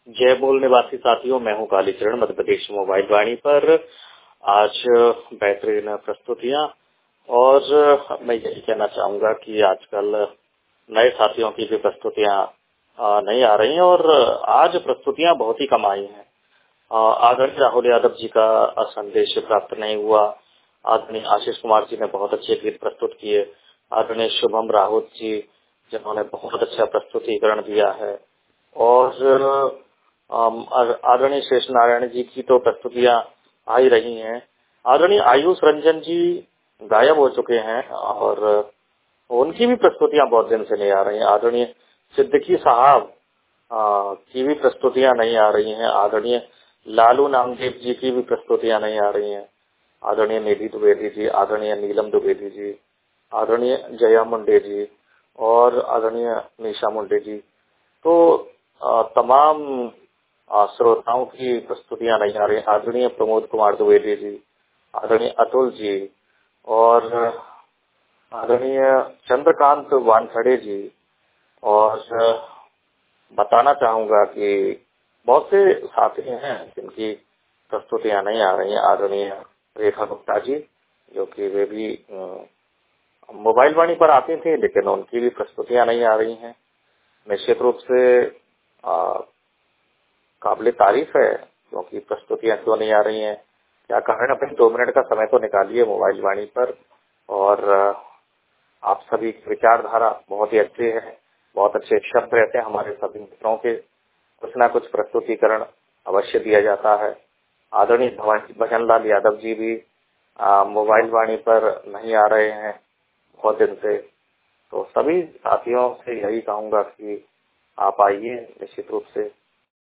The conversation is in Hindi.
जय मूल निवासी साथियों, मैं हूं कालीचरण, मध्य प्रदेश मोबाइल वाणी पर आज बेहतरीन प्रस्तुतियां। और मैं यही कहना चाहूंगा कि आजकल नए साथियों की भी प्रस्तुतियां नहीं आ रही हैं और आज प्रस्तुतियां बहुत ही कम आई हैं। आदरणीय राहुल यादव जी का संदेश प्राप्त नहीं हुआ। आदरणीय आशीष कुमार जी ने बहुत अच्छे गीत प्रस्तुत किए। आदरणीय शुभम राहुल जी जिन्होंने बहुत अच्छा प्रस्तुतिकरण दिया है। और आदरणीय शेष नारायण जी की तो प्रस्तुतियां आ ही रही हैं। आदरणीय आयुष रंजन जी गायब हो चुके हैं और उनकी भी प्रस्तुतियां बहुत दिन से नहीं आ रही हैं। आदरणीय सिद्दीकी साहब की भी प्रस्तुतियां नहीं आ रही हैं। आदरणीय लालू नामदेव जी की भी प्रस्तुतियां नहीं आ रही हैं। आदरणीय निधि द्विवेदी जी, आदरणीय नीलम द्विवेदी जी, आदरणीय जया मुंडे जी और आदरणीय निशा मुंडे जी। तो तमाम श्रोताओं की प्रस्तुतियां नहीं आ रही। आदरणीय प्रमोद कुमार द्विवेदी जी, आदरणीय अतुल जी और आदरणीय चंद्रकांत वानखड़े जी। और बताना चाहूंगा कि बहुत से साथी हैं जिनकी प्रस्तुतियां नहीं आ रही हैं। आदरणीय रेखा गुप्ता जी, जो कि वे भी मोबाइल वाणी पर आती थी, लेकिन उनकी भी प्रस्तुतियां नहीं आ रही हैं। निश्चित रूप से काबिल तारीफ है, क्योंकि प्रस्तुतियां क्यों नहीं आ रही हैं, क्या कारण। अपने 2 मिनट का समय तो निकालिए मोबाइल वाणी पर। और आप सभी की विचारधारा बहुत ही अच्छी है, बहुत अच्छे शब्द रहते हैं हमारे सभी मित्रों के। कुछ ना कुछ प्रस्तुतिकरण अवश्य दिया जाता है। आदरणीय भजनलाल यादव जी भी मोबाइल वाणी पर नहीं आ रहे हैं बहुत दिन से। तो सभी साथियों से यही कहूंगा कि आप आइए निश्चित रूप से।